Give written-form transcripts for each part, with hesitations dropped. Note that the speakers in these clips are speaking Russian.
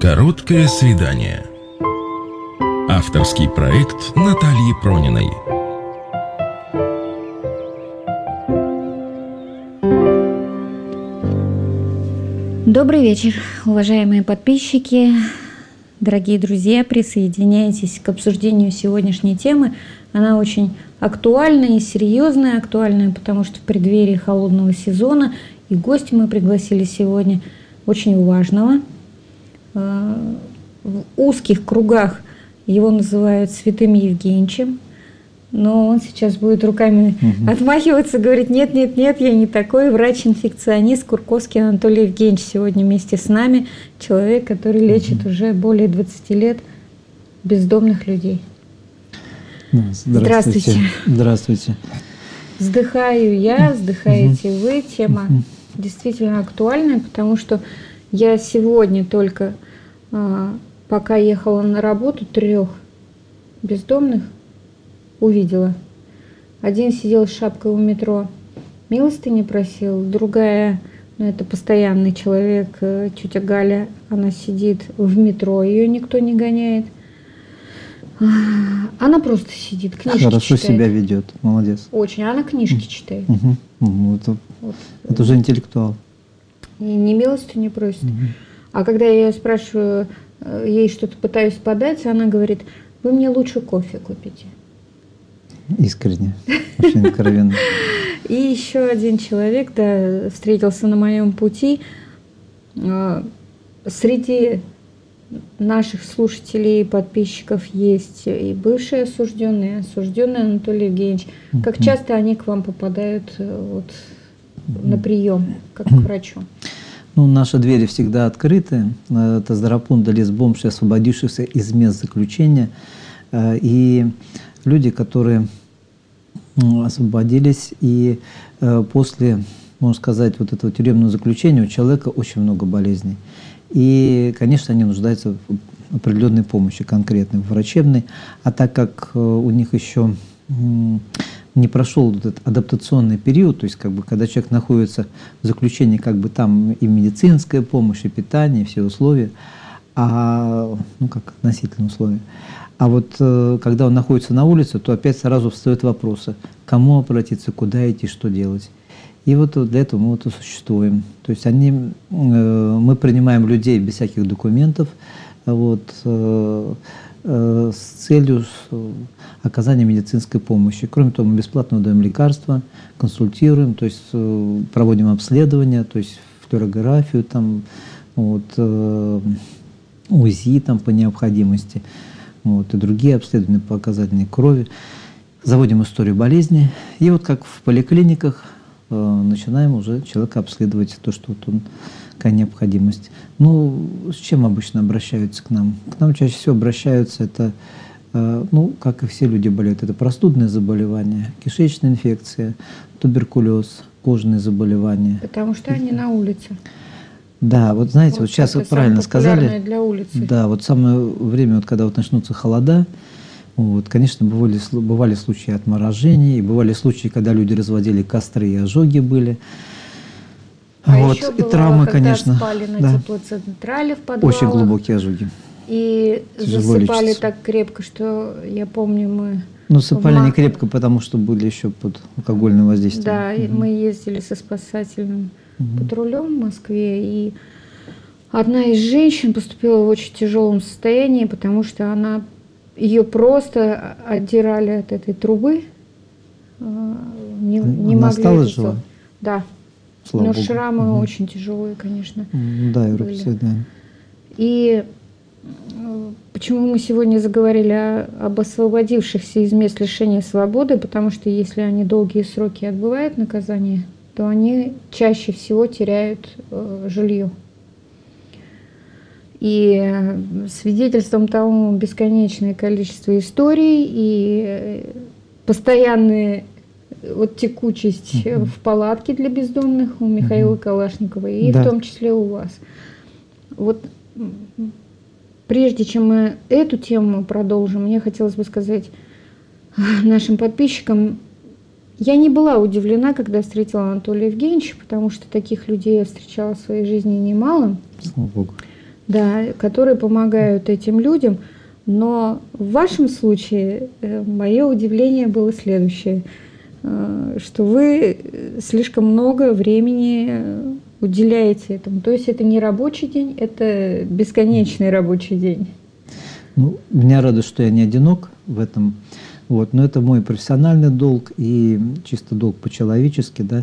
Короткое свидание. Авторский проект Натальи Прониной. Добрый вечер, уважаемые подписчики, дорогие друзья, присоединяйтесь к обсуждению сегодняшней темы. Она очень актуальная и серьезная, потому что в преддверии холодного сезона, и гостя мы пригласили сегодня очень важного. В узких кругах его называют Святым Евгеньевичем, но он сейчас будет руками отмахиваться, говорить: нет, я не такой. Врач-инфекционист Курковский Анатолий Евгеньевич сегодня вместе с нами. Человек, который лечит уже более 20 лет бездомных людей. Здравствуйте. Здравствуйте. Вздыхаю я, вздыхаете вы. Тема действительно актуальная, потому что я сегодня только, пока ехала на работу, 3 бездомных увидела. Один сидел с шапкой у метро, милостыни просил, другая, это постоянный человек, тетя Галя, она сидит в метро, ее никто не гоняет. Она просто сидит, книжки Хорошо читает. себя ведет, молодец. Очень, она книжки читает. Это уже интеллектуал. И не милостыню просит. А когда я ее спрашиваю, ей что-то пытаюсь подать, она говорит: вы мне лучше кофе купите. Искренне, очень откровенно. И еще один человек, встретился на моем пути. Среди наших слушателей и подписчиков есть и бывшие осужденные, осужденный Анатолий Евгеньевич. Как часто они к вам попадают на прием, как к врачу? Наши двери всегда открыты. Это Зарапунда, бомж, освободившихся из мест заключения. И люди, которые освободились, и после, можно сказать, вот этого тюремного заключения у человека очень много болезней. И, конечно, они нуждаются в определенной помощи, конкретной, врачебной. А так как у них еще не прошел этот адаптационный период, то есть когда человек находится в заключении, там и медицинская помощь, и питание, и все условия, как относительные условия. А вот когда он находится на улице, то опять сразу встают вопросы: кому обратиться, куда идти, что делать. И вот для этого мы и существуем. То есть мы принимаем людей без всяких документов, с целью оказания медицинской помощи. Кроме того, мы бесплатно даем лекарства, консультируем, то есть проводим обследования, то есть флюорографию, УЗИ по необходимости, и другие обследования по показательной крови. Заводим историю болезни. И как в поликлиниках начинаем уже человека обследовать, то, что он, какая необходимость. С чем обычно обращаются к нам? К нам чаще всего обращаются, это, как и все люди болеют, это простудные заболевания, кишечная инфекция, туберкулез, кожные заболевания. Потому что они на улице. Да, знаете, сейчас вы правильно сказали. Для улицы. Да, самое время, когда начнутся холода, конечно, бывали случаи отморожений, и бывали случаи, когда люди разводили костры, и ожоги были. Еще и травмы, конечно. Спали на теплоцентрале в подвалах. Очень глубокие ожоги. И тяжело засыпали лечится. Так крепко, что, я помню, мы... Сыпали не крепко, потому что были еще под алкогольным воздействием. Да, и мы ездили со спасательным патрулем в Москве, и одна из женщин поступила в очень тяжелом состоянии, потому что ее просто отдирали от этой трубы, не она могли. осталась жива? Да. Слава Богу. Шрамы очень тяжелые, конечно. Да, и рубцы, да. И почему мы сегодня заговорили об освободившихся из мест лишения свободы? Потому что если они долгие сроки отбывают наказание, то они чаще всего теряют жилье. И свидетельством тому бесконечное количество историй и постоянная текучесть в палатке для бездомных у Михаила Калашникова, и в том числе у вас. Прежде чем мы эту тему продолжим, мне хотелось бы сказать нашим подписчикам, я не была удивлена, когда встретила Анатолия Евгеньевича, потому что таких людей я встречала в своей жизни немало. Слава Богу. да, которые помогают этим людям. Но в вашем случае мое удивление было следующее, что вы слишком много времени уделяете этому. То есть это не рабочий день, это бесконечный рабочий день. Ну, меня радует, что я не одинок в этом. Вот, но это мой профессиональный долг и чисто долг по-человечески, да.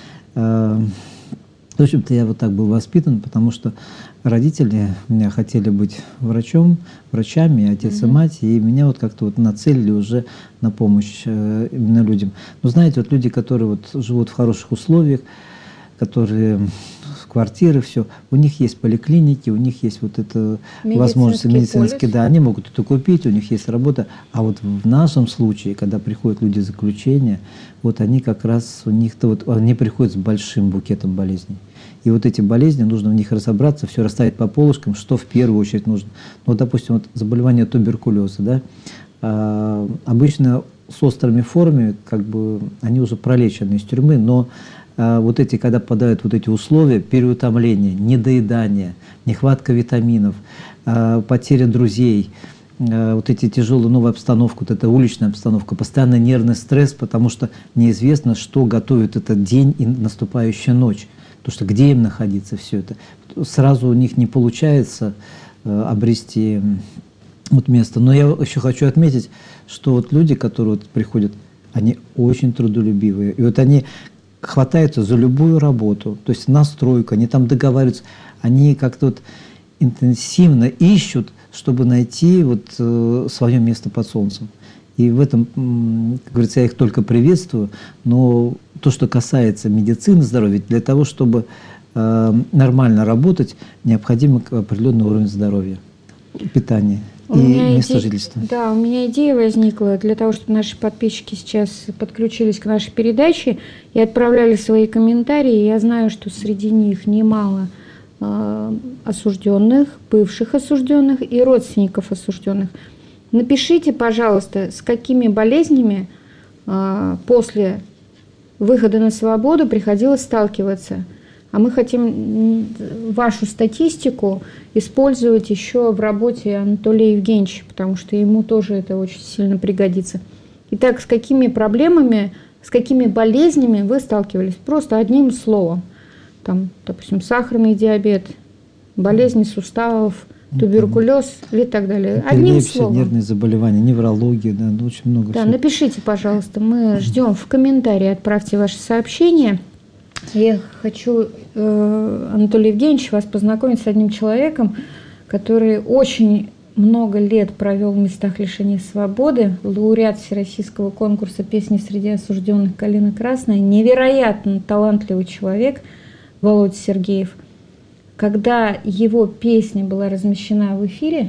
В общем-то, я вот так был воспитан, потому что родители у меня хотели быть врачами, отец и мать, и меня вот как-то вот нацелили уже на помощь именно людям. Но знаете, вот люди, которые вот живут в хороших условиях, которые в квартиры, все, у них есть поликлиники, у них есть вот эта возможность медицинские, да, они могут это купить, у них есть работа. А вот в нашем случае, когда приходят люди из заключения, вот они как раз, у них-то вот, они приходят с большим букетом болезней. И вот эти болезни, нужно в них разобраться, все расставить по полочкам, что в первую очередь нужно. Ну, вот, допустим, вот заболевание туберкулеза, да, обычно с острыми формами, как бы, они уже пролечены из тюрьмы, но вот эти, когда попадают вот эти условия, переутомление, недоедание, нехватка витаминов, потеря друзей, вот эти тяжелые, новая обстановка, вот эта уличная обстановка, постоянно нервный стресс, потому что неизвестно, что готовит этот день и наступающая ночь. Потому что где им находиться, все это. Сразу у них не получается обрести вот место. Но я еще хочу отметить, что вот люди, которые вот приходят, они очень трудолюбивые. И вот они хватаются за любую работу, то есть на стройку, они там договариваются, они как-то вот интенсивно ищут, чтобы найти вот свое место под солнцем. И в этом, как говорится, я их только приветствую, но то, что касается медицины, здоровья, для того, чтобы нормально работать, необходим определенный уровень здоровья, питания и место жительства. Да, у меня идея возникла для того, чтобы наши подписчики сейчас подключились к нашей передаче и отправляли свои комментарии. Я знаю, что среди них немало осужденных, бывших осужденных и родственников осужденных. Напишите, пожалуйста, с какими болезнями после выхода на свободу приходилось сталкиваться. А мы хотим вашу статистику использовать еще в работе Анатолия Евгеньевича, потому что ему тоже это очень сильно пригодится. Итак, с какими проблемами, с какими болезнями вы сталкивались? Просто одним словом. Там, допустим, сахарный диабет, болезни суставов, туберкулез и так далее. Одним словом. Нервные заболевания, неврология, да, очень много. Да, напишите, пожалуйста, мы ждем в комментарии, отправьте ваши сообщения. Я хочу, Анатолий Евгеньевич, вас познакомить с одним человеком, который очень много лет провел в местах лишения свободы, лауреат всероссийского конкурса «Песни среди осужденных» «Калина Красная», невероятно талантливый человек Володя Сергеев. Когда его песня была размещена в эфире,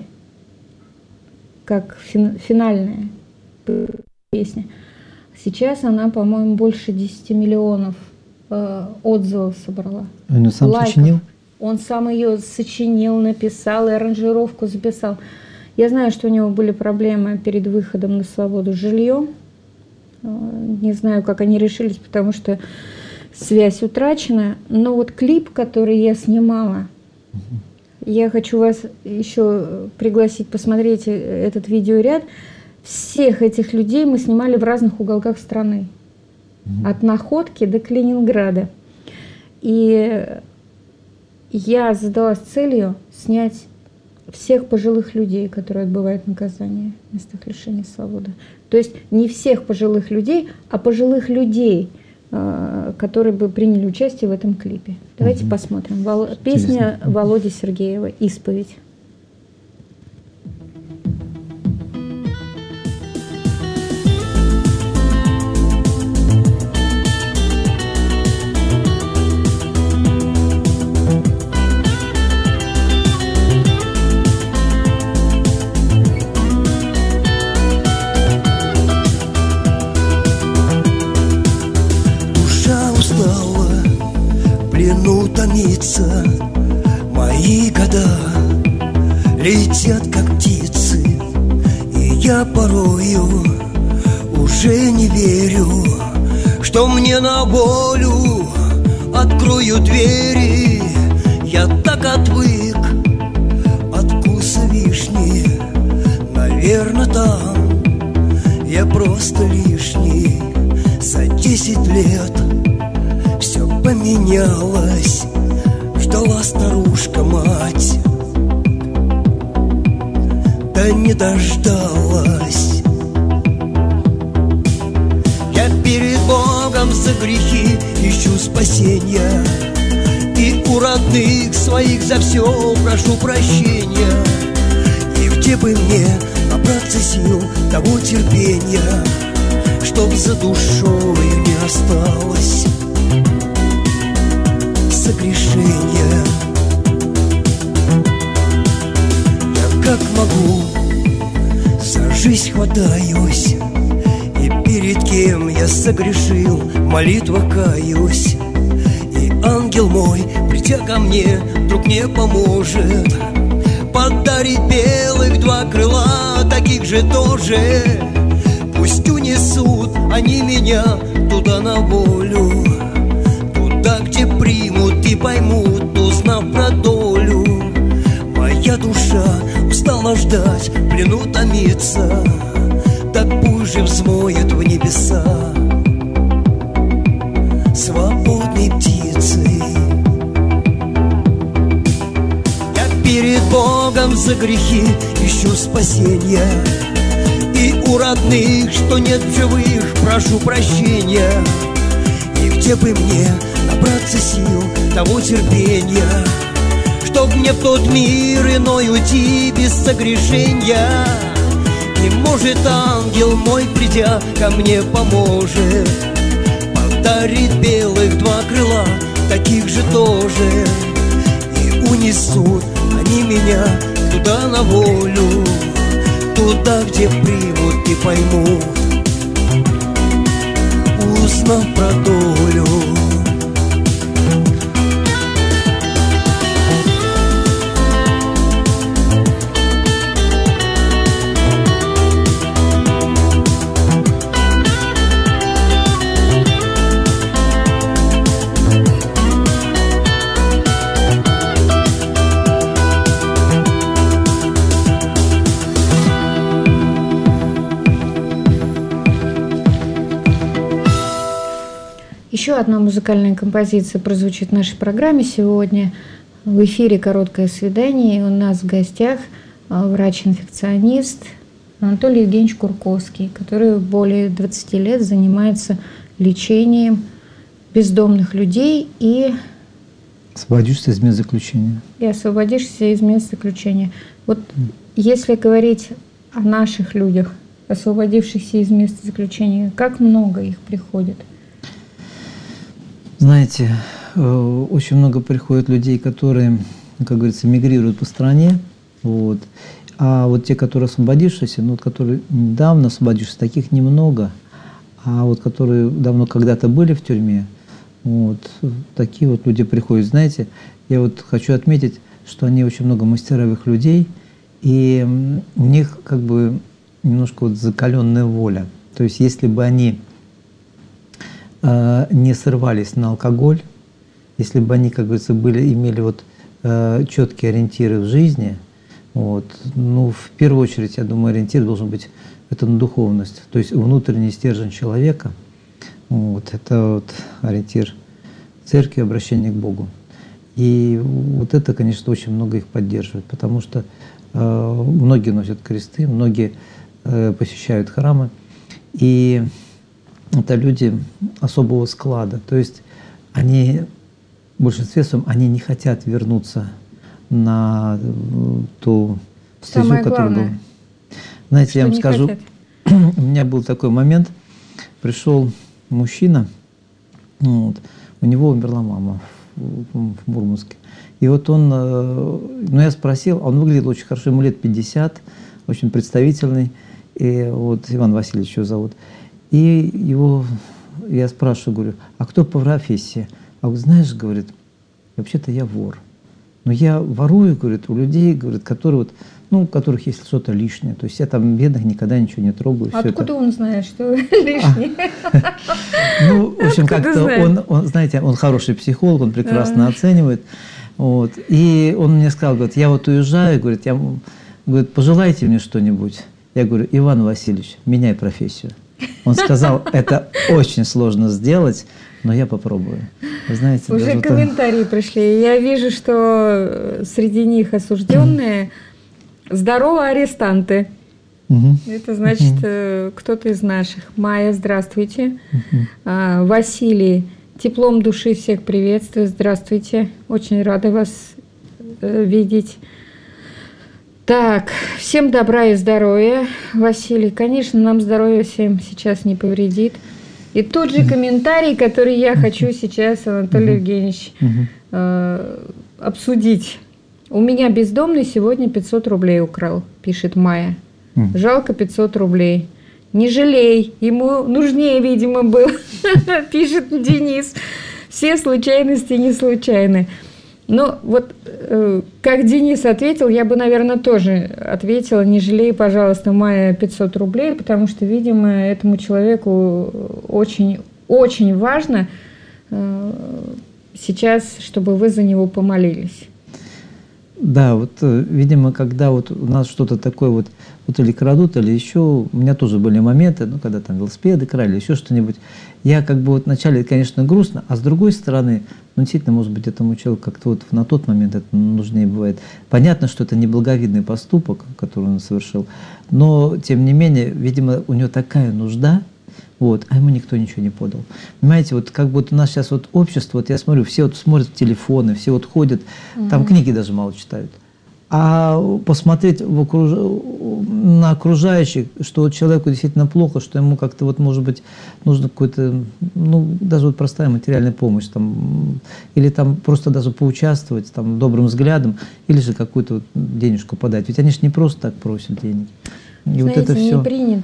как финальная песня, сейчас она, по-моему, больше 10 миллионов отзывов собрала. Он сам сочинил? Он сам ее сочинил, написал и аранжировку записал. Я знаю, что у него были проблемы перед выходом на свободу с жильем. Не знаю, как они решились, потому что связь утрачена. Но вот клип, который я снимала, я хочу вас еще пригласить посмотреть этот видеоряд. Всех этих людей мы снимали в разных уголках страны. От Находки до Калининграда. И я задалась целью снять всех пожилых людей, которые отбывают наказание в местах лишения свободы. То есть не всех пожилых людей, а пожилых людей, которые бы приняли участие в этом клипе. Давайте посмотрим. Песня Володи Сергеева «Исповедь». Томится, мои года летят как птицы, и я порою уже не верю, что мне на волю откроют двери. Я так отвык наверно, там я просто лишний. За 10 лет все поменялось. Ждала старушка-мать, да не дождалась. Я перед Богом за грехи ищу спасения, и у родных своих за все прошу прощения. И где бы мне набраться сил, того терпения, чтоб за душой не осталось согрешения. Я как могу за жизнь хватаюсь, и перед кем я согрешил, молитва каюсь. И ангел мой, придя ко мне, вдруг мне поможет подарить белых 2 крыла, таких же тоже. Пусть унесут они меня туда на волю, туда, где примут и поймут, узнав про долю. Моя душа устала ждать, в плену томится, так пусть же взмоет в небеса свободной птицей. Я перед Богом за грехи ищу спасения, и у родных, что нет в живых, прошу прощения. И где бы мне набраться сил, того терпения, чтоб мне в тот мир иной уйти без согрешения. И может ангел мой, придя ко мне, поможет подарит белых 2 крыла, таких же тоже. И унесут они меня туда на волю, туда, где примут и поймут, узнав про долю. Еще одна музыкальная композиция прозвучит в нашей программе сегодня. В эфире «Короткое свидание». И у нас в гостях врач-инфекционист Анатолий Евгеньевич Курковский, который более 20 лет занимается лечением бездомных людей и освободишься из мест заключения. И освободишься из мест заключения. Вот если говорить о наших людях, освободившихся из мест заключения, как много их приходит? Знаете, очень много приходит людей, которые, как говорится, мигрируют по стране. Вот. А вот те, которые освободившиеся, ну, вот, которые недавно освободившиеся, таких немного. А вот которые давно когда-то были в тюрьме, вот, такие вот люди приходят. Знаете, я вот хочу отметить, что они очень много мастеровых людей, и у них как бы немножко вот закаленная воля. То есть если бы они не срывались на алкоголь, если бы они, как говорится, имели вот четкие ориентиры в жизни, вот, ну, в первую очередь, я думаю, ориентир должен быть это на духовность, то есть внутренний стержень человека, вот, это вот ориентир церкви, обращение к Богу. И вот это, конечно, очень много их поддерживает, потому что многие носят кресты, многие посещают храмы, и это люди особого склада, то есть они, в большинстве своем, они не хотят вернуться на ту стезю, которая была. Знаете, что я вам скажу, у меня был такой момент, пришел мужчина, вот, у него умерла мама в Мурманске. И вот он, ну я спросил, он выглядел очень хорошо, ему лет 50, очень представительный, и вот Иван Васильевич его зовут. И его, я спрашиваю, говорю, а кто по профессии? А он, знаешь, говорит, вообще-то я вор. Но я ворую, говорит, у людей, говорит, которые вот, ну, у которых есть что-то лишнее. То есть я там бедных никогда ничего не трогаю. Откуда он знает, что лишнее? Ну, в общем, как-то он, знаете, он хороший психолог, он прекрасно оценивает. Вот. И он мне сказал, говорит, я вот уезжаю, говорит, пожелайте мне что-нибудь. Я говорю: Иван Васильевич, меняй профессию. Он сказал: это очень сложно сделать, но я попробую. Вы знаете, уже комментарии пришли. Я вижу, что среди них осужденные здорово арестанты. Это значит, кто-то из наших. Майя, здравствуйте. Василий, теплом души всех приветствую. Здравствуйте. Очень рада вас видеть. Так, всем добра и здоровья. Василий, конечно, нам здоровье всем сейчас не повредит. И тот же комментарий, который я хочу сейчас, Анатолий Евгеньевич, обсудить. У меня бездомный сегодня 500 рублей украл, пишет Майя. Жалко 500 рублей. Не жалей, ему нужнее, видимо, было, пишет Денис. Все случайности не случайны. Но вот как Денис ответил, я бы, наверное, тоже ответила: не жалей, пожалуйста, Майя, 500 рублей, потому что, видимо, этому человеку очень, очень важно сейчас, чтобы вы за него помолились. Да, вот, видимо, когда вот у нас что-то такое вот или крадут, или еще, у меня тоже были моменты, ну, когда там велосипеды крали, еще что-нибудь, я как бы вот вначале, конечно, грустно, а с другой стороны, ну, действительно, может быть, этому человеку как-то вот на тот момент это нужнее бывает. Понятно, что это неблаговидный поступок, который он совершил, но, тем не менее, видимо, у него такая нужда, вот, а ему никто ничего не подал. Понимаете, вот как будто у нас сейчас вот общество, вот я смотрю, все вот смотрят в телефоны, все вот ходят, там книги даже мало читают. А посмотреть на окружающих, что человеку действительно плохо, что ему как-то вот, может быть, нужно какой-то, ну, даже вот простая материальная помощь, там, или там просто даже поучаствовать там добрым взглядом, или же какую-то вот денежку подать. Ведь они же не просто так просят денег. И знаете, вот это все. Не принято.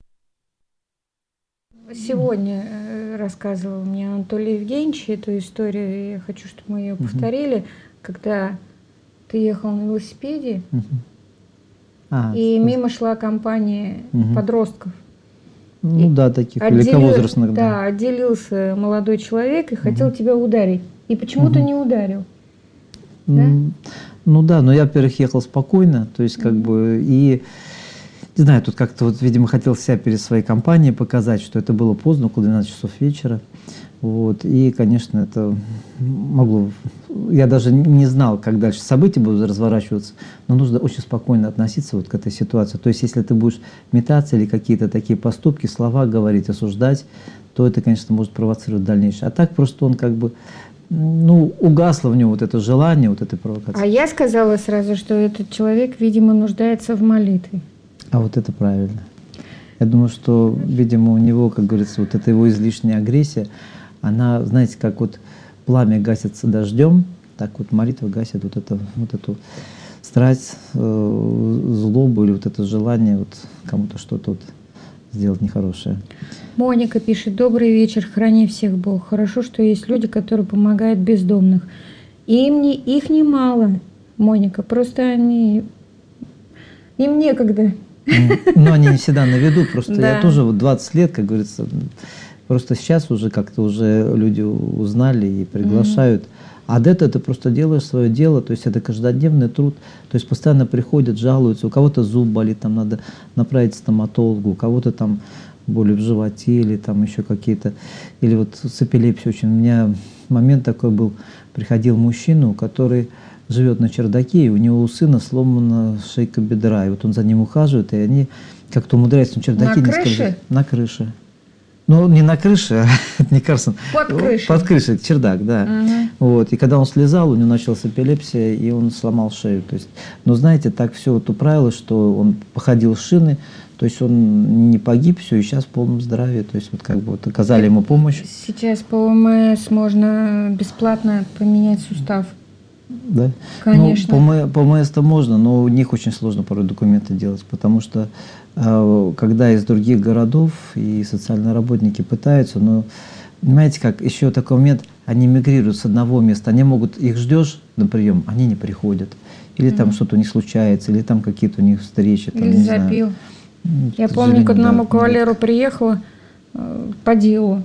Сегодня рассказывал мне Анатолий Евгеньевич эту историю, и я хочу, чтобы мы ее повторили, когда ты ехал на велосипеде, и мимо шла компания подростков. Ну и да, таких великовозрастных. Да, отделился молодой человек и хотел тебя ударить. И почему-то не ударил. Да? Ну да, но я, во-первых, ехал спокойно, то есть как бы и... Не знаю, тут как-то вот, видимо, хотел себя перед своей компанией показать, что это было поздно, около 12 часов вечера. Вот. И, конечно, это могло... Я даже не знал, как дальше события будут разворачиваться, но нужно очень спокойно относиться вот к этой ситуации. То есть, если ты будешь метаться или какие-то такие поступки, слова говорить, осуждать, то это, конечно, может провоцировать дальнейшее. А так просто он как бы... Ну, угасло в нем вот это желание, вот этой провокации. А я сказала сразу, что этот человек, видимо, нуждается в молитве. А вот это правильно. Я думаю, что, видимо, у него, как говорится, вот эта его излишняя агрессия, она, знаете, как вот пламя гасится дождем, так вот молитва гасит вот эту страсть, злобу или вот это желание вот кому-то что-то вот сделать нехорошее. Моника пишет: добрый вечер, храни всех Бог. Хорошо, что есть люди, которые помогают бездомных. Их немало, Моника, просто им некогда. Но они не всегда на виду, просто да. Я тоже вот 20 лет, как говорится, просто сейчас уже как-то уже люди узнали и приглашают. А до этого ты просто делаешь свое дело, то есть это каждодневный труд, то есть постоянно приходят, жалуются, у кого-то зуб болит, там надо направить к стоматологу, у кого-то там боли в животе или там еще какие-то, или вот с эпилепсией очень. У меня момент такой был, приходил мужчина, который живет на чердаке, и у него у сына сломана шейка бедра, и вот он за ним ухаживает, и они как-то умудряются на чердаке. На крыше? На крыше. Ну, не на крыше, мне кажется. Под крышей. Под крышей, чердак, да. Вот. И когда он слезал, у него началась эпилепсия, и он сломал шею. То есть, но знаете, так все вот управилось, что он походил с шины, то есть он не погиб, все, и сейчас в полном здравии. То есть вот как бы вот оказали ему помощь. Сейчас по ОМС можно бесплатно поменять сустав. Да? Конечно. Ну, по МС-то можно, но у них очень сложно порой документы делать, потому что когда из других городов и социальные работники пытаются, но понимаете как, еще такой момент, они мигрируют с одного места, они могут, их ждешь на прием, они не приходят, или там что-то у них случается, или там какие-то у них встречи. Там, или не запил. Знаю. Я помню, к одному кавалеру приехала по делу,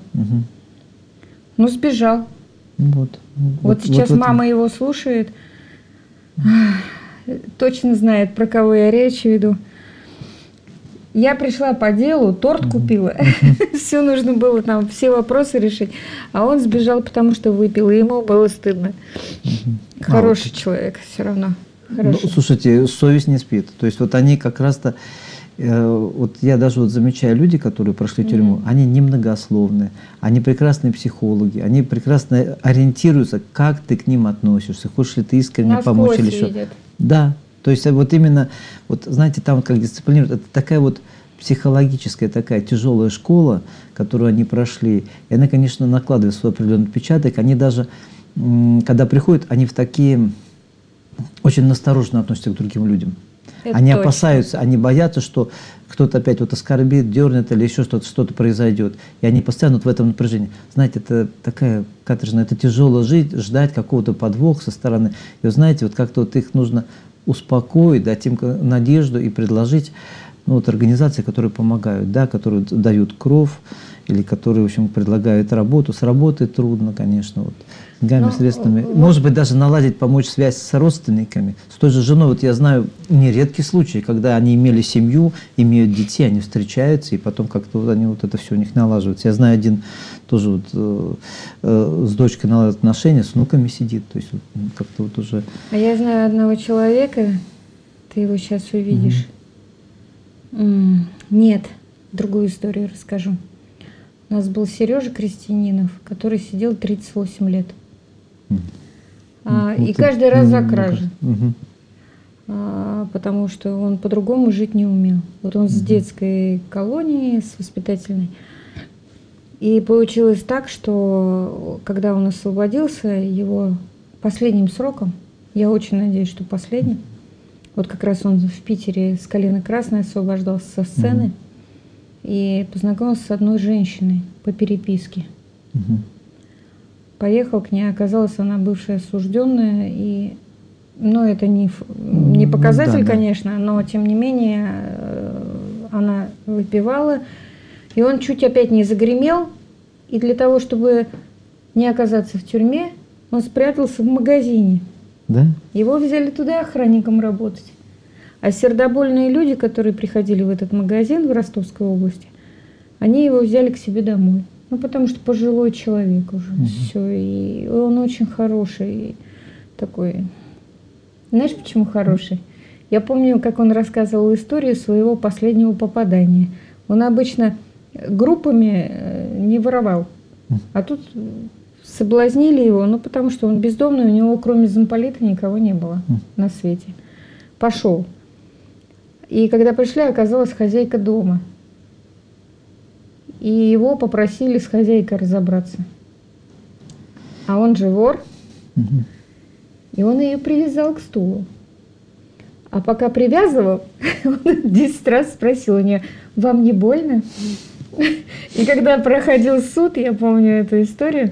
ну сбежал. Вот сейчас мама его слушает, точно знает, про кого я речь веду. Я пришла по делу, торт купила, все нужно было там, все вопросы решить, а он сбежал, потому что выпил, и ему было стыдно. Хороший человек все равно. Ну, слушайте, совесть не спит. То есть вот они как раз-то, вот я даже вот замечаю, люди, которые прошли тюрьму, они немногословны, они прекрасные психологи, они прекрасно ориентируются, как ты к ним относишься, хочешь ли ты искренне помочь или что. Да, то есть вот именно, вот знаете, там как дисциплинируют, это такая вот психологическая такая тяжелая школа, которую они прошли, и она, конечно, накладывает свой определенный отпечаток. Они даже, когда приходят, они в такие очень настороженно относятся к другим людям. Это они точно опасаются, они боятся, что кто-то опять вот оскорбит, дернет или еще что-то произойдет. И они постоянно вот в этом напряжении. Знаете, это такая каторжная, это тяжело жить, ждать какого-то подвоха со стороны. И вы знаете, вот как-то вот их нужно успокоить, дать им надежду и предложить, ну, вот организации, которые помогают, да, которые дают кровь, или которые, в общем, предлагают работу. С работой трудно, конечно, вот, деньгами, средствами. Может быть, даже наладить, помочь связь с родственниками. С той же женой, вот я знаю нередкий случай, когда они имели семью, имеют детей, они встречаются, и потом как-то вот они, вот это все у них налаживается. Я знаю один тоже вот, с дочкой наладил отношения, с внуками сидит, то есть вот, как-то вот уже... А я знаю одного человека, ты его сейчас увидишь. Нет, другую историю расскажу. У нас был Сережа Крестьянинов, который сидел 38 лет. И каждый раз за кражи. Потому что он по-другому жить не умел. Вот он с детской колонии, с воспитательной. И получилось так, что когда он освободился, его последним сроком, я очень надеюсь, что последним, вот как раз он в Питере с «Калины Красной» освобождался со сцены и познакомился с одной женщиной по переписке. Поехал к ней, оказалась она бывшая осужденная, и, ну, это не показатель, конечно, но тем не менее она выпивала, и он чуть опять не загремел, и для того, чтобы не оказаться в тюрьме, он спрятался в магазине. Да? Его взяли туда охранником работать. А сердобольные люди, которые приходили в этот магазин в Ростовской области, они его взяли к себе домой. Ну, потому что пожилой человек уже. Все. И он очень хороший такой. Знаешь, почему хороший? Я помню, как он рассказывал историю своего последнего попадания. Он обычно группами не воровал. А тут соблазнили его, ну, потому что он бездомный, у него кроме замполита никого не было на свете. Пошел. И когда пришли, оказалась хозяйка дома. И его попросили с хозяйкой разобраться. А он же вор. И он ее привязал к стулу. А пока привязывал, он 10 раз спросил у нее: «Вам не больно?» И когда проходил суд, я помню эту историю,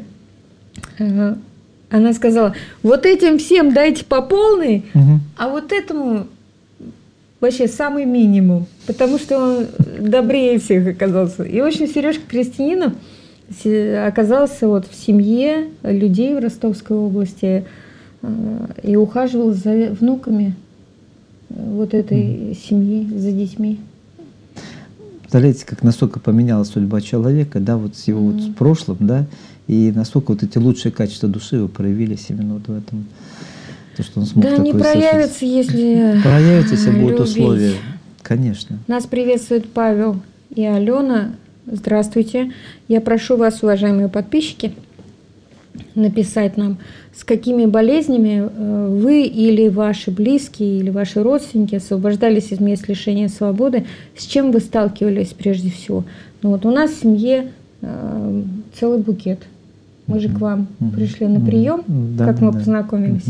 она сказала: «Вот этим всем дайте по полной, а вот этому вообще самый минимум», потому что он добрее всех оказался. И, в общем, Сережка Крестьянинов оказался вот в семье людей в Ростовской области и ухаживал за внуками вот этой семьи, за детьми. Представляете, как насколько поменялась судьба человека, да, вот с его вот с прошлым, да, и насколько вот эти лучшие качества души его проявились именно вот в этом. То, что он смог да, не проявятся, совершить. Если проявятся, если будут любить. условия. Конечно. Нас приветствует Павел и Алена. Здравствуйте. Я прошу вас, уважаемые подписчики, написать нам, с какими болезнями вы или ваши близкие, или ваши родственники освобождались из мест лишения свободы, с чем вы сталкивались прежде всего. Ну вот у нас в семье целый букет. Мы же к вам пришли на прием, как мы познакомились,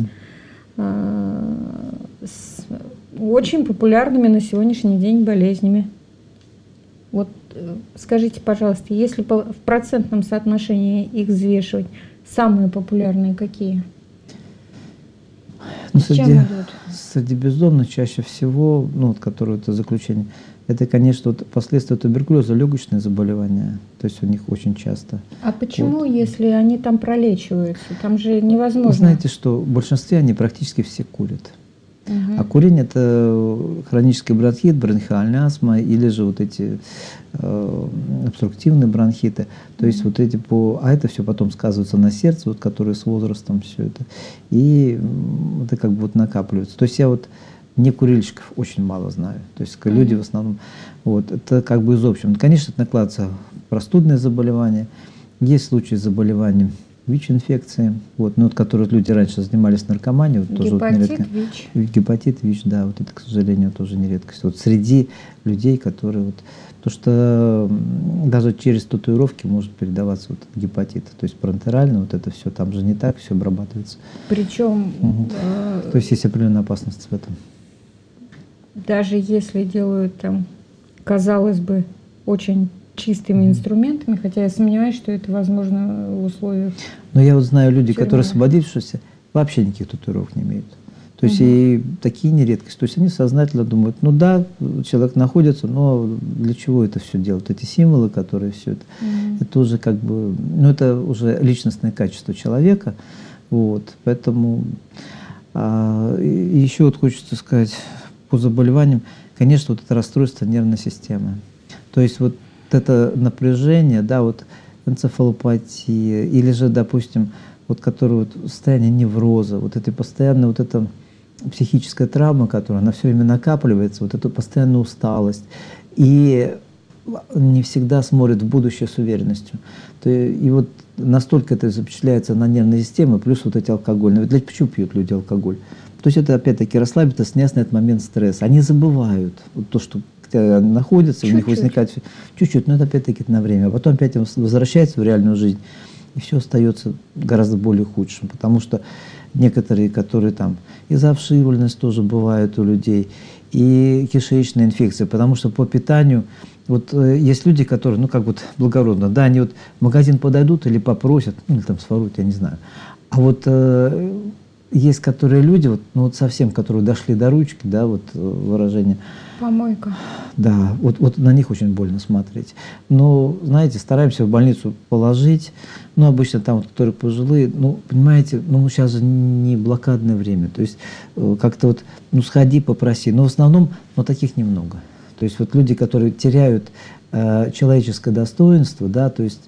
с очень популярными на сегодняшний день болезнями. Вот скажите, пожалуйста, если в процентном соотношении их взвешивать, самые популярные какие? Ну, среди бездомных чаще всего, ну, вот, которые это заключение, это, конечно, вот последствия туберкулеза, легочные заболевания, то есть у них очень часто. А почему, вот, если они там пролечиваются? Там же невозможно. Вы знаете, что в большинстве они практически все курят. А курение – это хронический бронхит, бронхиальная астма или же вот эти обструктивные бронхиты. То есть вот эти а это все потом сказывается на сердце, вот, которое с возрастом все это. И это как бы вот накапливается. То есть я вот некурильщиков очень мало знаю. То есть люди в основном, вот, это как бы из общего. Конечно, это накладывается простудные заболевания. Есть случаи заболеваний ВИЧ-инфекции, вот, ну, вот, которые люди раньше занимались наркоманией. Вот, тоже гепатит, вот ВИЧ. Гепатит, ВИЧ, да, вот это, к сожалению, тоже не редкость. Вот среди людей, которые вот, потому что даже через татуировки может передаваться вот гепатит, то есть парентерально вот это все, там же не так все обрабатывается. Причем то есть есть определенная опасность в этом. даже если делают там, казалось бы, очень чистыми инструментами, хотя я сомневаюсь, что это возможно в условиях. Но я вот знаю люди, тюрьмы. которые освободившиеся, вообще никаких татуировок не имеют. То есть и такие не редкость. То есть они сознательно думают, ну да, человек находится, но для чего это все делать? Эти символы, которые все это, это уже как бы, ну это уже личностное качество человека. Вот, поэтому и еще вот хочется сказать по заболеваниям, конечно, вот это расстройство нервной системы. То есть вот это напряжение, да, вот энцефалопатия, или же, допустим, вот которое вот состояние невроза, вот это постоянно вот эта психическая травма, которая она все время накапливается, вот эту постоянную усталость, и не всегда смотрит в будущее с уверенностью. И вот настолько это запечатляется на нервной системе, плюс вот эти алкогольные. Ведь почему пьют люди алкоголь? То есть это опять-таки расслабиться, снять на этот момент стресс. Они забывают вот то, что находятся, у них возникает чуть-чуть, но это опять-таки на время. А потом опять возвращается в реальную жизнь, и все остается гораздо более худшим. Потому что некоторые, которые там, и завшивленность тоже бывает у людей, и кишечная инфекция, потому что по питанию, вот есть люди, которые, ну как вот благородно, да, они вот в магазин подойдут или попросят, ну или там своруют, я не знаю. А вот есть которые люди, вот, ну вот совсем, которые дошли до ручки, да, вот выражение. Помойка. Да, вот на них очень больно смотреть. Но, знаете, стараемся в больницу положить, ну, обычно там, вот, которые пожилые, ну, понимаете, ну, сейчас же не блокадное время, то есть как-то вот, ну, сходи, попроси, но в основном, ну, таких немного. То есть вот люди, которые теряют человеческое достоинство, да, то есть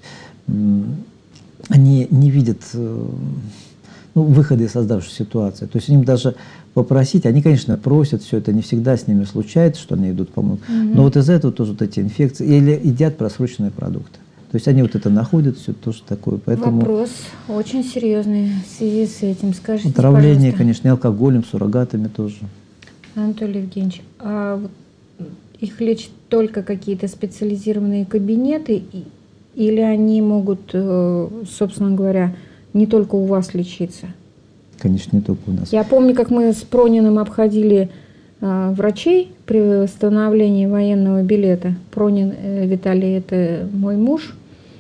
они не видят выхода из создавшейся ситуации. То есть им даже попросить, они, конечно, просят, все это не всегда с ними случается, что они идут помогут. Но вот из-за этого тоже вот эти инфекции, или едят просроченные продукты. То есть они вот это находят, все тоже такое. Поэтому вопрос очень серьезный в связи с этим. Скажите, отравление, пожалуйста, конечно, и алкоголем, суррогатами тоже. Анатолий Евгеньевич, а вот их лечат только какие-то специализированные кабинеты, или они могут, собственно говоря, не только у вас лечиться? Конечно, не только у нас. Я помню, как мы с Прониным обходили врачей при восстановлении военного билета. Пронин Виталий – это мой муж.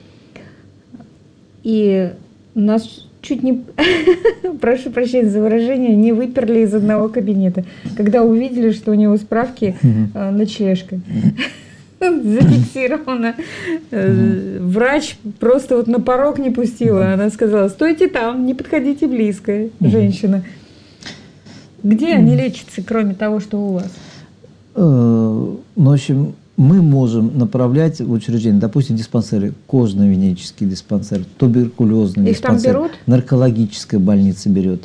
И нас чуть не, прошу прощения за выражение, не выперли из одного кабинета, когда увидели, что у него справки ночлежка. Зафиксировано. Врач просто вот на порог не пустила. Она сказала: стойте там, не подходите близко, женщина. Где они лечатся, кроме того, что у вас? Ну, в общем, мы можем направлять в учреждения, допустим, диспансеры, кожно-венерический диспансер, туберкулезный их диспансер, там берут? наркологическая больница берет.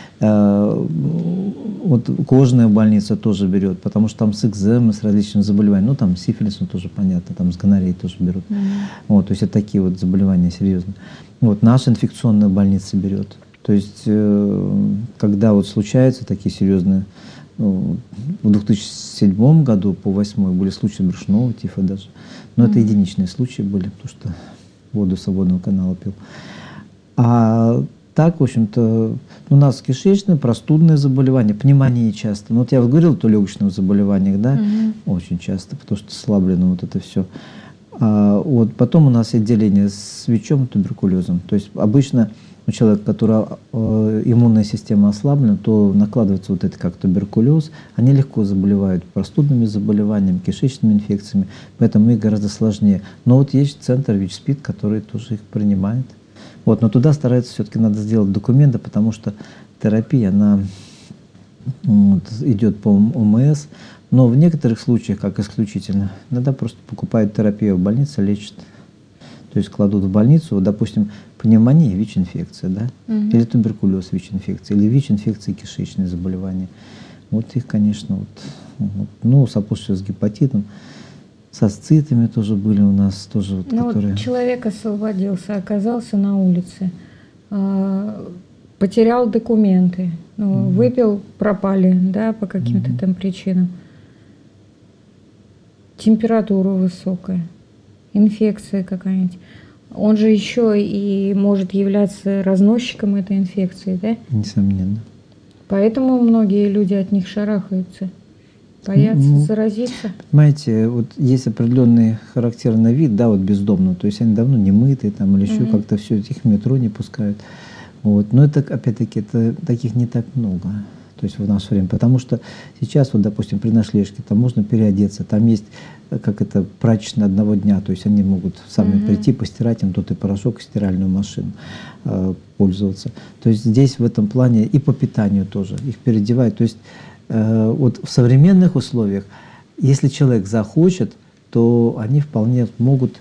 Вот кожная больница тоже берет, потому что там с экземой, с различными заболеваниями, ну там сифилис, ну тоже понятно, там с гонореей тоже берут. Вот, то есть это такие вот заболевания серьезные. Вот наша инфекционная больница берет. То есть когда вот случаются такие серьезные, ну, в 2007 году по 2008 были случаи брюшного тифа даже, но это единичные случаи были, потому что воду свободного канала пил. А так, в общем-то, у нас кишечные, простудные заболевания, пневмонии часто. Ну, вот я вот говорил о легочных заболеваниях, да, очень часто, потому что ослаблено вот это все. Вот потом у нас отделение с ВИЧом и туберкулезом. То есть обычно у человека, у которого иммунная система ослаблена, то накладывается вот это как туберкулез. Они легко заболевают простудными заболеваниями, кишечными инфекциями, поэтому их гораздо сложнее. Но вот есть центр ВИЧ-СПИД, который тоже их принимает. Вот, но туда стараются, все-таки надо сделать документы, потому что терапия, она идет по ОМС, но в некоторых случаях, как исключительно, иногда просто покупают терапию в больнице, лечат. То есть кладут в больницу, допустим, пневмония, ВИЧ-инфекция, да? Или туберкулез, ВИЧ-инфекция, или ВИЧ-инфекция, кишечные заболевания. Вот их, конечно, ну, сопутствие с гепатитом, с асцитами тоже были у нас, тоже вот, которые... Вот человек освободился, оказался на улице, потерял документы, выпил, пропали, да, по каким-то там причинам. Температура высокая, инфекция какая-нибудь. Он же еще и может являться разносчиком этой инфекции, да? Несомненно. Поэтому многие люди от них шарахаются, боятся заразиться. Понимаете, вот есть определенный характерный вид, да, вот бездомного, то есть они давно не мытые там или еще как-то все, их в метро не пускают. Вот. Но это, опять-таки, таких не так много. То есть в наше время. Потому что сейчас, вот, допустим, при ночлежке там можно переодеться, там есть, как это, прачечная одного дня, то есть они могут сами прийти, постирать им тот и порошок, и стиральную машину пользоваться. То есть здесь в этом плане и по питанию тоже их переодевают. То есть вот в современных условиях, если человек захочет, то они вполне могут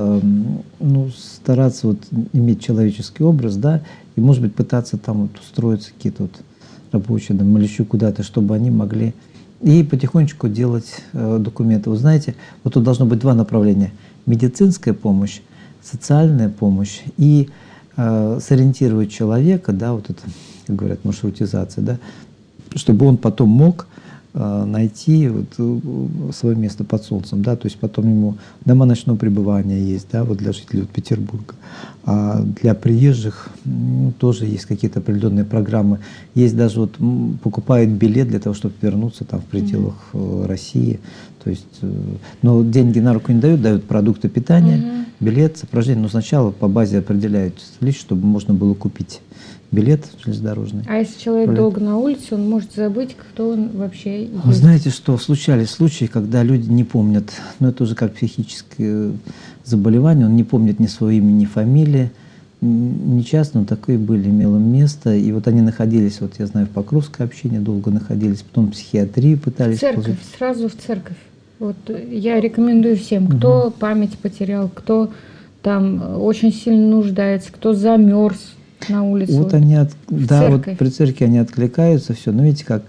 стараться вот иметь человеческий образ, да, и, может быть, пытаться там вот устроиться какие-то вот рабочие там, или еще куда-то, чтобы они могли и потихонечку делать документы. Вы знаете, вот тут должно быть два направления: медицинская помощь, социальная помощь и сориентировать человека, да, вот это, как говорят, маршрутизация, да, чтобы он потом мог найти вот свое место под солнцем, да, то есть потом ему дома ночного пребывания есть, да, вот для жителей вот Петербурга, а для приезжих тоже есть какие-то определенные программы, есть даже вот покупают билет для того, чтобы вернуться там в пределах России, то есть, но деньги на руку не дают, дают продукты питания, билет, сопровождение, но сначала по базе определяют лишь, чтобы можно было купить билет железнодорожный. А если человек долго на улице, он может забыть, кто он вообще есть. Вы знаете, что случались случаи, когда люди не помнят, ну это уже как психическое заболевание, он не помнит ни своего имени, ни фамилии, не часто, но такое были, имело место. И вот они находились, вот я знаю, в Покровской общине долго находились, потом в психиатрии пытались. Церковь, сразу в церковь. Вот я рекомендую всем, кто память потерял, кто там очень сильно нуждается, кто замерз на улице. Вот они, да, вот при церкви они откликаются, все. Но видите как,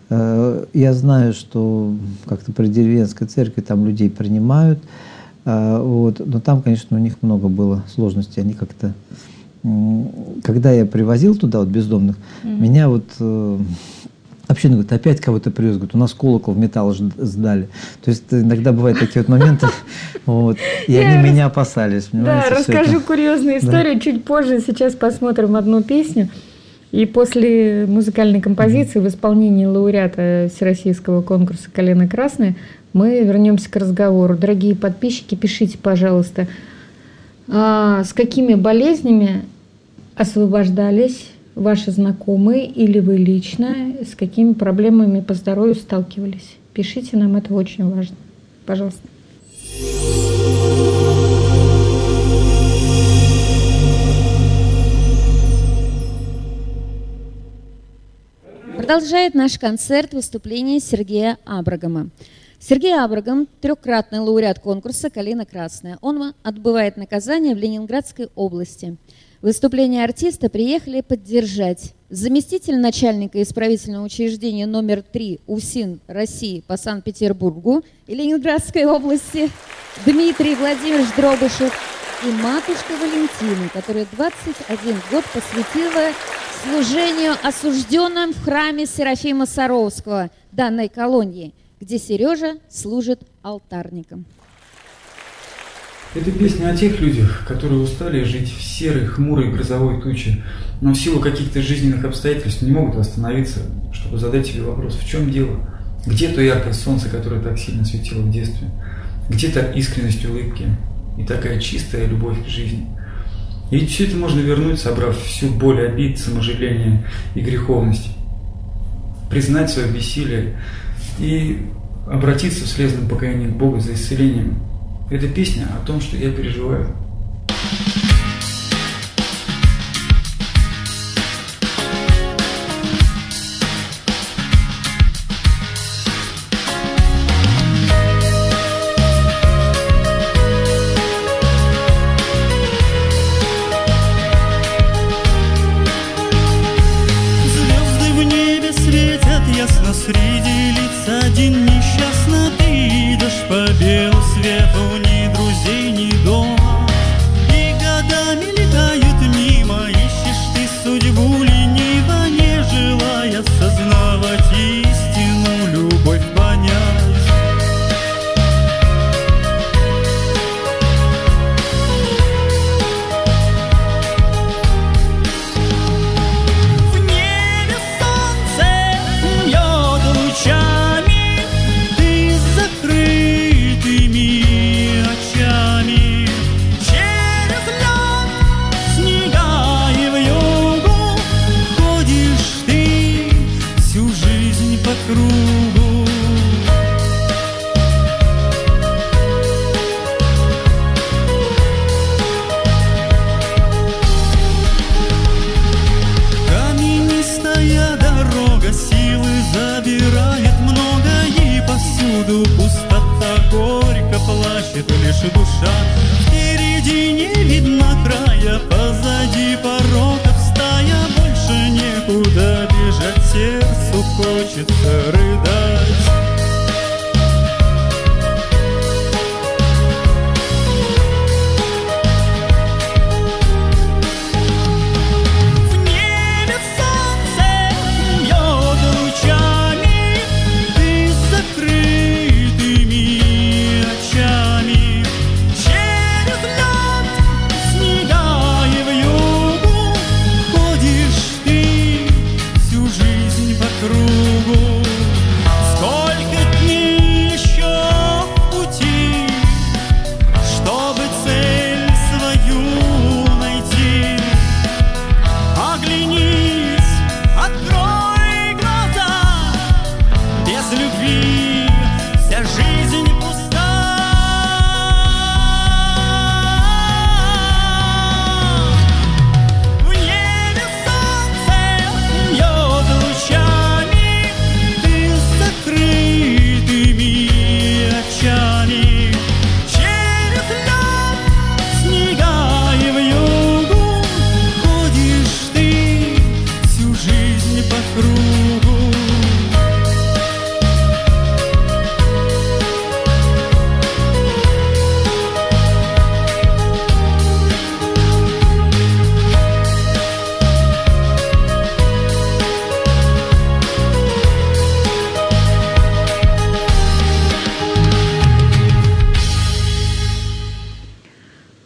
я знаю, что как-то при деревенской церкви там людей принимают, вот, но там, конечно, у них много было сложностей. Они как-то, когда я привозил туда вот бездомных, меня вот община говорит, опять кого-то привез, говорит, у нас колокол в металл сдали. То есть иногда бывают такие вот моменты, вот, и они меня опасались. Да, расскажу курьезную историю чуть позже. Сейчас посмотрим одну песню. И после музыкальной композиции в исполнении лауреата Всероссийского конкурса «Калина красная» мы вернемся к разговору. Дорогие подписчики, пишите, пожалуйста, с какими болезнями освобождались ваши знакомые или вы лично, с какими проблемами по здоровью сталкивались. Пишите, нам это очень важно. Пожалуйста. Продолжает наш концерт выступление Сергея Абрагама. Сергей Абрагам – трехкратный лауреат конкурса «Калина красная». Он отбывает наказание в Ленинградской области. Выступление артиста приехали поддержать заместитель начальника исправительного учреждения номер 3 УФСИН России по Санкт-Петербургу и Ленинградской области Дмитрий Владимирович Дробышев и матушка Валентина, которая 21 год посвятила служению осужденным в храме Серафима Саровского данной колонии, где Сережа служит алтарником. Это песня о тех людях, которые устали жить в серой, хмурой, грозовой туче, но в силу каких-то жизненных обстоятельств не могут остановиться, чтобы задать себе вопрос, в чем дело? Где то яркое солнце, которое так сильно светило в детстве? Где та искренность улыбки и такая чистая любовь к жизни? И ведь все это можно вернуть, собрав всю боль обид, саможаление и греховность, признать свое бессилие и обратиться в слезном покаянии к Богу за исцелением. Это песня о том, что я переживаю.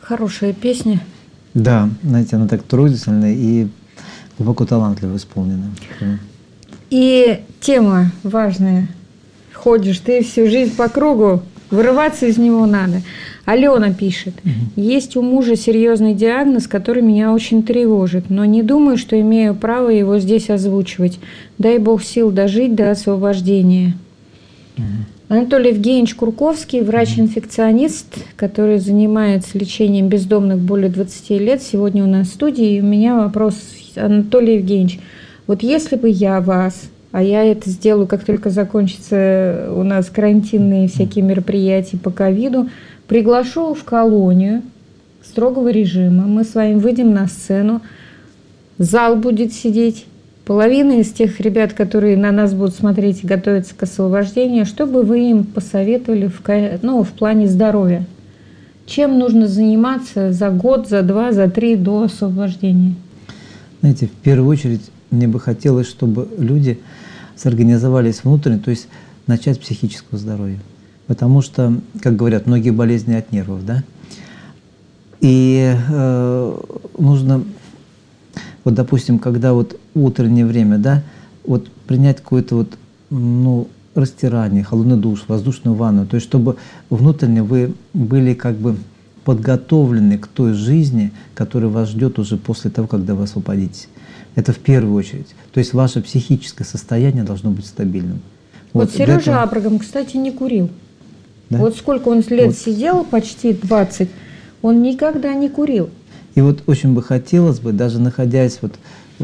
Хорошая песня. Да, знаете, она так трогательная и глубоко талантливо исполнена. И тема важная. Ходишь ты всю жизнь по кругу, вырываться из него надо. Алена пишет. Есть у мужа серьезный диагноз, который меня очень тревожит, но не думаю, что имею право его здесь озвучивать. Дай Бог сил дожить до освобождения. Анатолий Евгеньевич Курковский, врач-инфекционист, который занимается лечением бездомных более 20 лет, сегодня у нас в студии. И у меня вопрос, Анатолий Евгеньевич, вот если бы я вас, а я это сделаю, как только закончатся у нас карантинные всякие мероприятия по ковиду, приглашу в колонию строгого режима, мы с вами выйдем на сцену, зал будет сидеть, половина из тех ребят, которые на нас будут смотреть и готовятся к освобождению, что бы вы им посоветовали в плане здоровья? Чем нужно заниматься за год, за два, за три до освобождения? Знаете, в первую очередь мне бы хотелось, чтобы люди сорганизовались внутренне, то есть начать с психического здоровья. Потому что, как говорят, многие болезни от нервов, да? И нужно, вот, допустим, когда вот утреннее время, да, вот принять какое-то вот, растирание, холодный душ, воздушную ванну, то есть чтобы внутренне вы были как бы подготовлены к той жизни, которая вас ждет уже после того, когда вы освободитесь. Это в первую очередь. То есть ваше психическое состояние должно быть стабильным. Вот Сережа Абрагам, кстати, не курил. Да? Вот сколько он лет сидел, почти 20, он никогда не курил. И вот очень бы хотелось бы, даже находясь вот,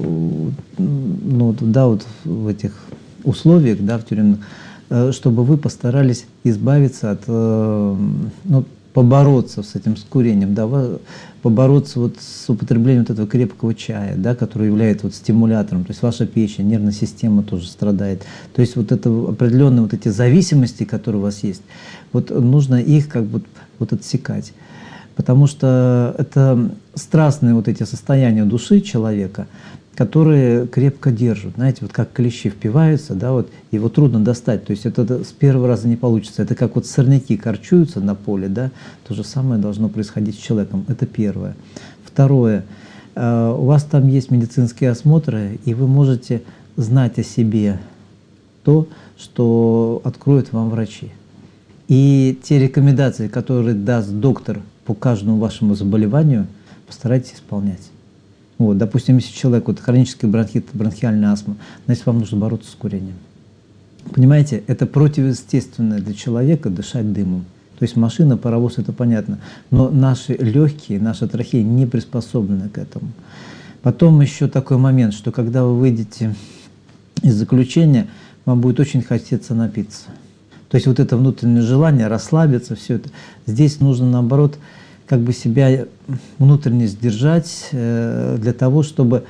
в этих условиях, да, в тюремных, чтобы вы постарались избавиться от, побороться с этим курением, да, побороться вот с употреблением вот этого крепкого чая, да, который является вот стимулятором, то есть ваша печень, нервная система тоже страдает. То есть вот это определенные вот эти зависимости, которые у вас есть, вот нужно их как бы вот отсекать. Потому что это страстные вот эти состояния души человека, которые крепко держат. Знаете, вот как клещи впиваются, да, вот его трудно достать. То есть это с первого раза не получится. Это как вот сорняки корчуются на поле, да, то же самое должно происходить с человеком. Это первое. Второе. У вас там есть медицинские осмотры, и вы можете знать о себе то, что откроют вам врачи. И те рекомендации, которые даст доктор по каждому вашему заболеванию, постарайтесь исполнять. Вот, допустим, если человек, вот, хронический бронхит, бронхиальная астма, значит, вам нужно бороться с курением. Понимаете, это противоестественно для человека дышать дымом. То есть машина, паровоз, это понятно. Но наши легкие, наша трахея не приспособлены к этому. Потом еще такой момент, что когда вы выйдете из заключения, вам будет очень хотеться напиться. То есть вот это внутреннее желание расслабиться, все это. Здесь нужно, наоборот, как бы себя внутренне сдержать для того, чтобы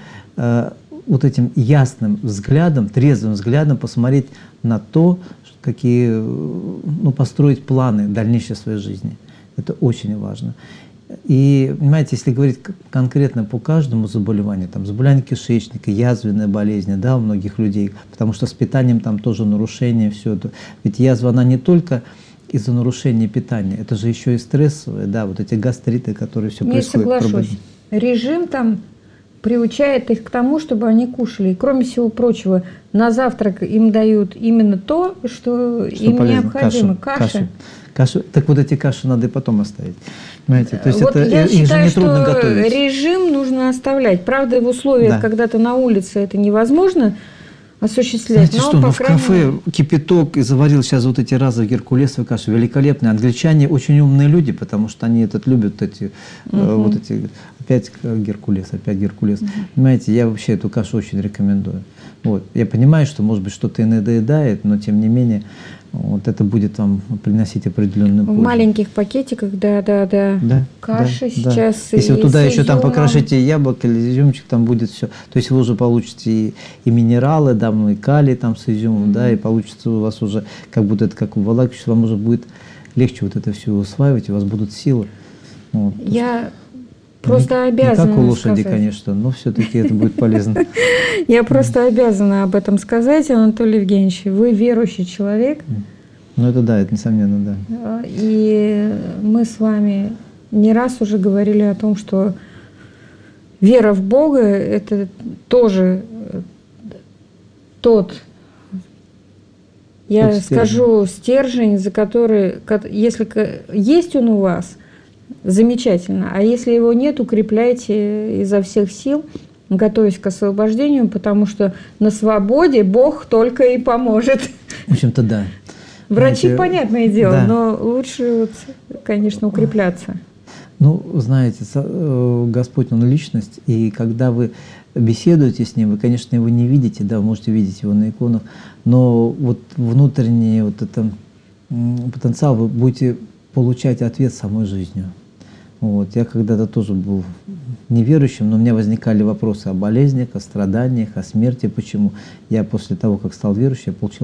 вот этим ясным взглядом, трезвым взглядом посмотреть на то, какие, построить планы дальнейшей своей жизни. Это очень важно. И, понимаете, если говорить конкретно по каждому заболеванию, там заболевание кишечника, язвенная болезнь, да, у многих людей, потому что с питанием там тоже нарушение, все это. Ведь язва, она не только из-за нарушения питания, это же еще и стрессовые, да, вот эти гастриты, которые все происходит. Я соглашусь. Режим там приучает их к тому, чтобы они кушали. И, кроме всего прочего, на завтрак им дают именно то, что им полезно. Необходимо. Кашу. Так вот эти каши надо и потом оставить. Понимаете? То есть вот это, я считаю, же нетрудно готовить. Режим нужно оставлять. Правда, в условиях, когда ты на улице, это невозможно осуществлять. Знаете что, в кафе кипяток и заварил сейчас вот эти разовые геркулесовые каши, великолепные. Англичане очень умные люди, потому что они любят эти, вот эти, опять геркулес. Понимаете, я вообще эту кашу очень рекомендую. Вот. Я понимаю, что, может быть, что-то и надоедает, но тем не менее, вот это будет вам приносить определенную пользу. В маленьких пакетиках, да. Каши сейчас. Да. Если вы туда еще там покрошите яблоко или изюмчик, там будет все. То есть вы уже получите и минералы, да, и калий там с изюмом, да, и получится у вас уже, как будто это как выволакивающее, вам уже будет легче вот это все усваивать, у вас будут силы. Вот. Я просто обязана не как у лошади, сказать. Конечно, но все-таки это будет полезно. Я просто обязана об этом сказать, Анатолий Евгеньевич. Вы верующий человек. Ну это да, это несомненно, да. И мы с вами не раз уже говорили о том, что вера в Бога – это тоже тот, я скажу, стержень, за который, если есть он у вас, замечательно, а если его нет, укрепляйте изо всех сил, готовясь к освобождению, потому что на свободе Бог только и поможет. В общем-то, да. Врачи, знаете, понятное дело, да. но лучше, конечно, укрепляться. Ну, знаете, Господь, Он личность, и когда вы беседуете с Ним, вы, конечно, Его не видите, да, вы можете видеть Его на иконах, но вот внутренний вот это потенциал вы будете получать ответ самой жизнью. Вот. Я когда-то тоже был неверующим, но у меня возникали вопросы о болезнях, о страданиях, о смерти. Почему? Я после того, как стал верующим, получил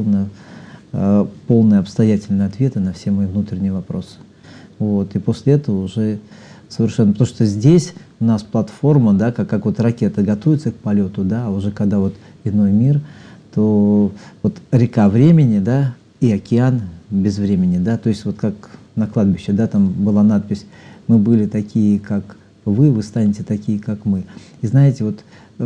полные обстоятельные ответы на все мои внутренние вопросы. Вот. И после этого уже совершенно... Потому что здесь у нас платформа, да, как вот ракета готовится к полету, да, а уже когда вот иной мир, то вот река времени, да, и океан без времени, да, то есть вот как на кладбище, да, там была надпись: «Мы были такие, как вы станете такие, как мы». И знаете, вот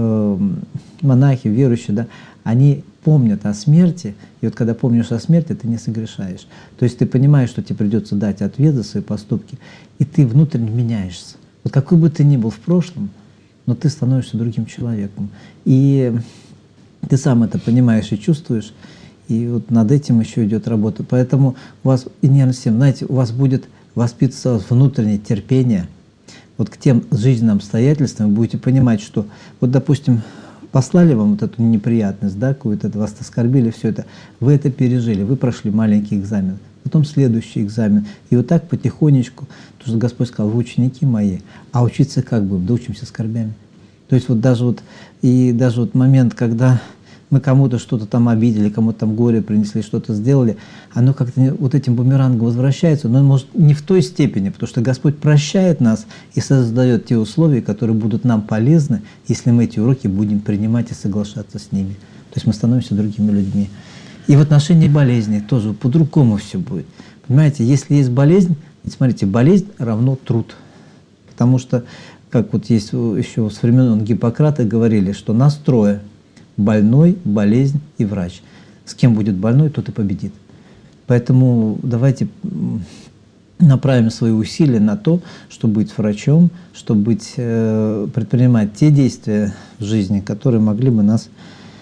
монахи, верующие, да, они помнят о смерти, и вот когда помнишь о смерти, ты не согрешаешь. То есть ты понимаешь, что тебе придется дать ответ за свои поступки, и ты внутренне меняешься. Вот какой бы ты ни был в прошлом, но ты становишься другим человеком. И ты сам это понимаешь и чувствуешь, и вот над этим еще идет работа. Поэтому у вас, и наверное, всем, знаете, у вас будет воспитываться внутреннее терпение вот к тем жизненным обстоятельствам, вы будете понимать, что вот, допустим, послали вам вот эту неприятность, да, какую-то, вас оскорбили, все это, вы это пережили, вы прошли маленький экзамен, потом следующий экзамен, и вот так потихонечку, потому что Господь сказал: вы ученики мои, а учиться как будем? Да учимся скорбями. То есть вот даже вот момент, когда мы кому-то что-то там обидели, кому-то там горе принесли, что-то сделали, оно как-то вот этим бумерангом возвращается, но может не в той степени, потому что Господь прощает нас и создает те условия, которые будут нам полезны, если мы эти уроки будем принимать и соглашаться с ними. То есть мы становимся другими людьми. И в отношении болезни тоже по-другому все будет. Понимаете, если есть болезнь, смотрите, болезнь равно труд. Потому что, как вот есть еще с времен Гиппократа говорили, что нас трое: больной, болезнь и врач. С кем будет больной, тот и победит. Поэтому давайте направим свои усилия на то, чтобы быть врачом, чтобы предпринимать те действия в жизни, которые могли бы нас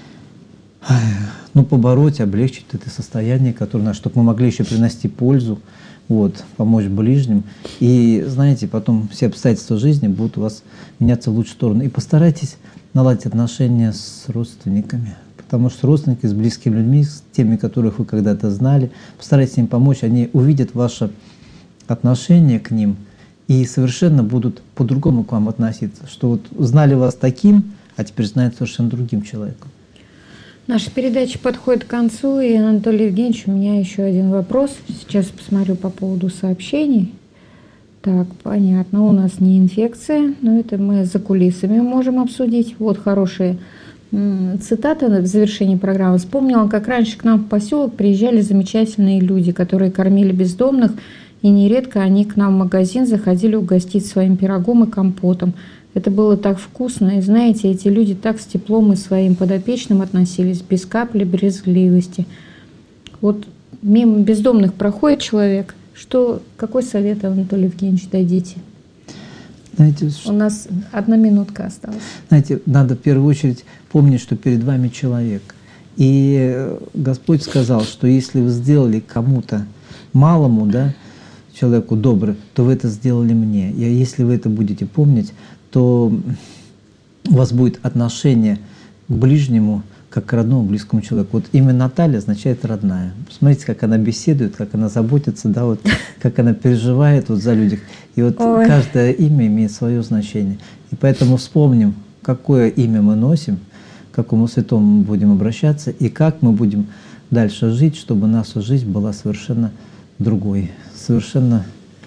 побороть, облегчить это состояние, которое, чтобы мы могли еще принести пользу, вот, помочь ближним. И знаете, потом все обстоятельства жизни будут у вас меняться в лучшую сторону. И постарайтесь наладить отношения с родственниками, потому что родственники с близкими людьми, с теми, которых вы когда-то знали, постарайтесь им помочь, они увидят ваше отношение к ним и совершенно будут по-другому к вам относиться, что вот знали вас таким, а теперь знают совершенно другим человеком. Наша передача подходит к концу, и, Анатолий Евгеньевич, у меня еще один вопрос. Сейчас посмотрю по поводу сообщений. Так, понятно, у нас не инфекция, но это мы за кулисами можем обсудить. Вот хорошие цитаты в завершении программы. Вспомнила, как раньше к нам в поселок приезжали замечательные люди, которые кормили бездомных, и нередко они к нам в магазин заходили угостить своим пирогом и компотом. Это было так вкусно, и знаете, эти люди так с теплом и своим подопечным относились, без капли брезгливости. Вот мимо бездомных проходит человек, какой совет, Анатолий Евгеньевич, дадите? Знаете, у нас 1 минутка осталась. Знаете, надо в первую очередь помнить, что перед вами человек. И Господь сказал, что если вы сделали кому-то малому, да, человеку добрый, то вы это сделали мне. И если вы это будете помнить, то у вас будет отношение к ближнему, как к родному, близкому человеку. Вот имя Наталья означает родная. Посмотрите, как она беседует, как она заботится, да, вот, как она переживает вот за людей. И вот каждое имя имеет свое значение. И поэтому вспомним, какое имя мы носим, к какому святому мы будем обращаться, и как мы будем дальше жить, чтобы наша жизнь была совершенно другой, совершенно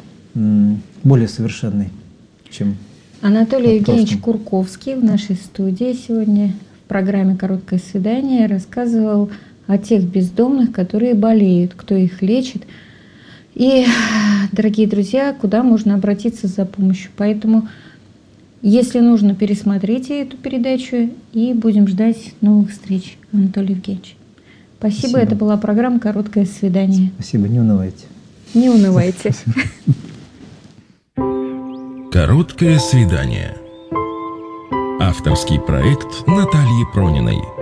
более совершенной, чем Анатолий Евгеньевич Курковский в нашей студии сегодня в программе «Короткое свидание» рассказывал о тех бездомных, которые болеют, кто их лечит. И, дорогие друзья, куда можно обратиться за помощью. Поэтому, если нужно, пересмотрите эту передачу и будем ждать новых встреч, Анатолий Евгеньевич. Спасибо. Это была программа «Короткое свидание». Спасибо, не унывайте. Не унывайте. Короткое свидание. Авторский проект Натальи Прониной.